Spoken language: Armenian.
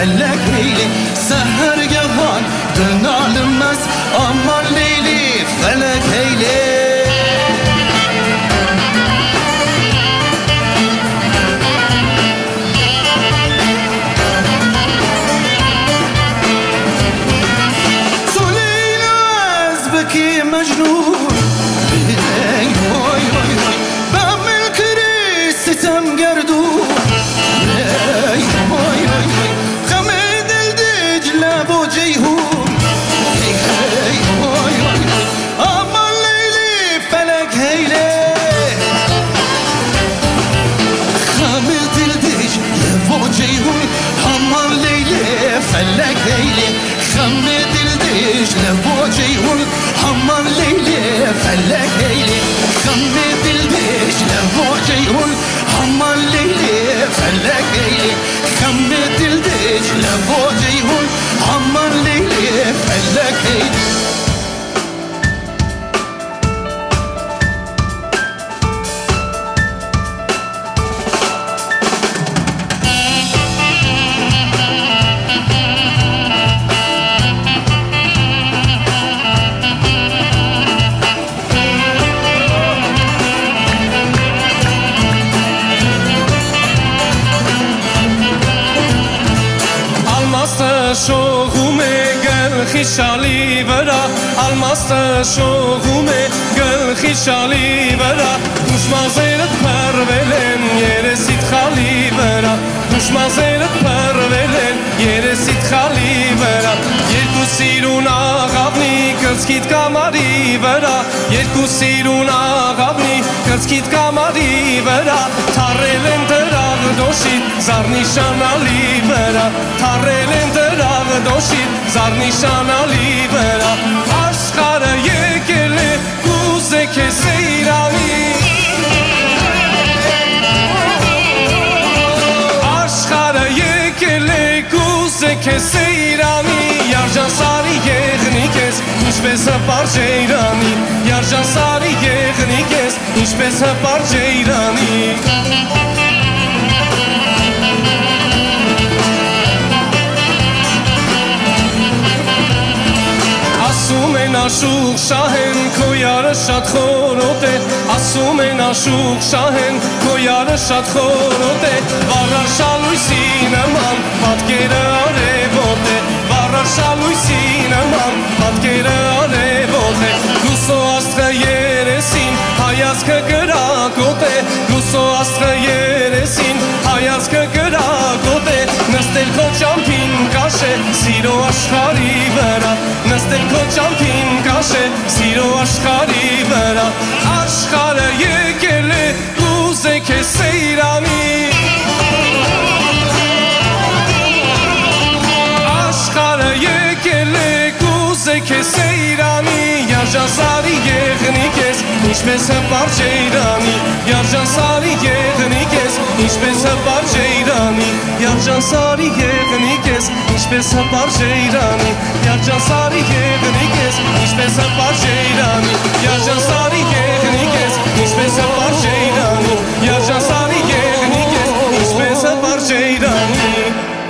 فلک لیلی سهرگهان دنالمز aman لیلی فلک لیلی مجنون ای وای وای وای بعمل کری ستم گردون ای وای وای وای غم دل دجله و جیهون ای وای وای وای aman لیلی فلک لیلی غم دل دجله و جیهون aman لیلی فلک لیلی غم دل دجله و جیهون aman لیلی فلک لیلی غم دل دجله و جیهون aman لیلی فلک لیلی غم دل دجله و جیهون aman لیلی فلک لیلی شوغوم گل خیشالی برا الماس شوغوم گل خیشالی برا خوشمزه‌ت پرولن یرسید خالی برا خوشمزه‌ت پرولن یرسید خالی برا یکو سیرون آقابنی کسکیت کاماری برا یکو سیرون آقابنی کسکیت کاماری برا تارلن تراغ دوشید زار نشانالی برا تارلن تراغ دوشید زار نشانالی برا aşkara yekeli kuze keseyrani aşkara yekeli kuze keseyrani yarcan sari yeğni kes hiç bese parçeyrani yarcan sari yeğni kes hiç bese parçeyrani ասում են աշուղ շահեն քո յարը շատ խորոտ է ասում են աշուղ շահեն քո յարը շատ խորոտ է վառար շալույսի նման պատկերը արևոտ է վառար շալույսի նման պատկերը արևոտ է լուսո աստղը երեսին հայացքը կրակոտ է լուսո աստղը երեսին հայացքը կրակոտ է նստել քո ճամփին կաշե սիրո աշխարհի վրա նստել քո ճամփին կաշե սիրո աշխարհի վրա աշխարհը եկել է կուզե քեզ սեյրանի աշխարհը եկել է կուզե քեզ սեյրանի Yarjansari yeğni kes Ինչպես հպար ջեյրանի Yarjansari yeğni kes Ինչպես հպար ջեյրանի Yarjansari yeğni kes Ինչպես հպար ջեյրանի Yarjansari